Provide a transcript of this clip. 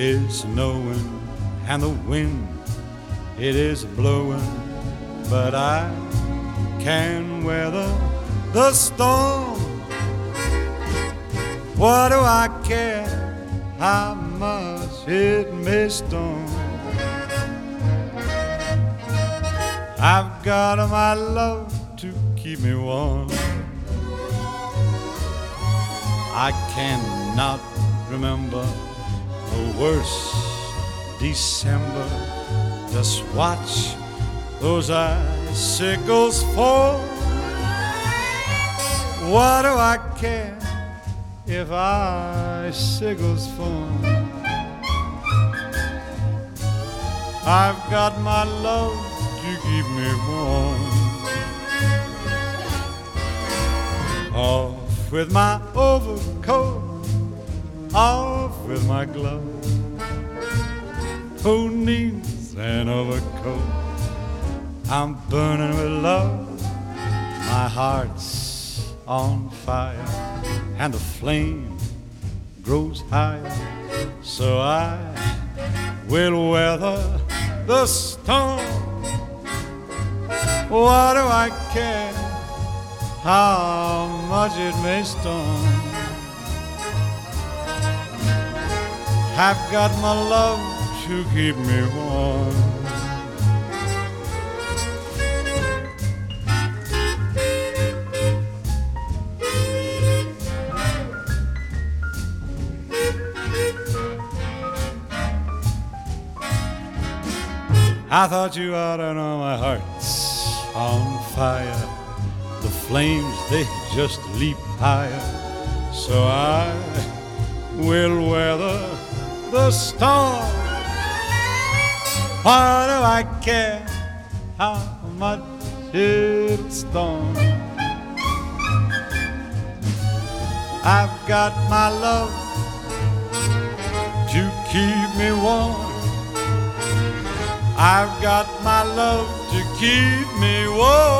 is snowing and the wind, it is blowing, but I can weather the storm. What do I care how much it may storm? I've got my love to keep me warm. I cannot remember a worse December. Just watch those icicles fall. What do I care if icicles fall? I've got my love to keep me warm. Off with my overcoat, off with my gloves. Who needs an overcoat? I'm burning with love. My heart's on fire and the flame grows higher, so I will weather the storm. What do I care how much it may storm? I've got my love to keep me warm. I thought you ought to know my heart's on fire. The flames, they just leap higher, so I will weather the storm. Why do I care how much it storms? I've got my love to keep me warm. I've got my love to keep me warm.